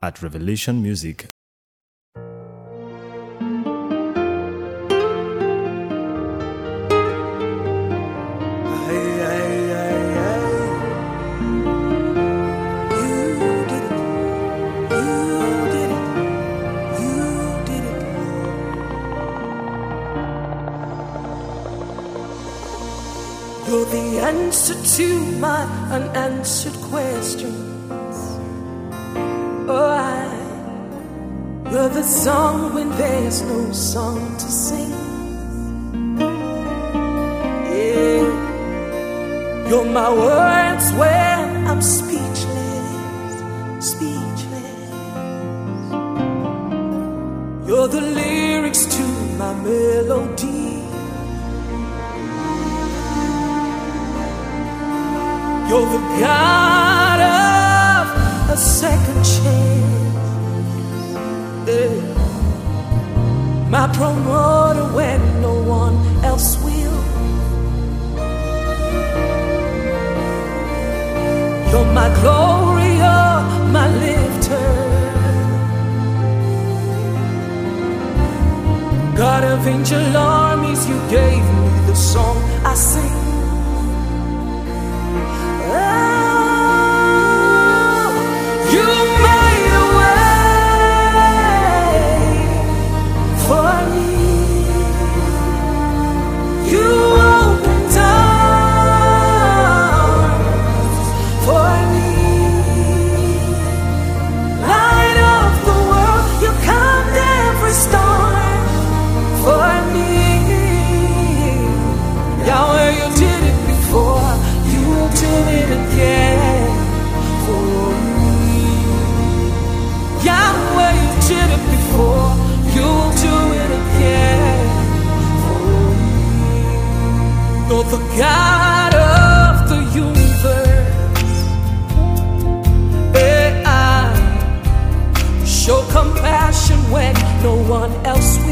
at Revelation Music. You're the answer to my unanswered questions. You're the song when there's no song to sing. Yeah. You're my words when I'm speechless, speechless. You're the lyrics to my melody. You're the God of a second chance, yeah. My promoter when no one else will. You're my glory, you're my lifter. God of angel armies, you gave me the song I sing. You're the God of the universe. I show compassion when no one else will.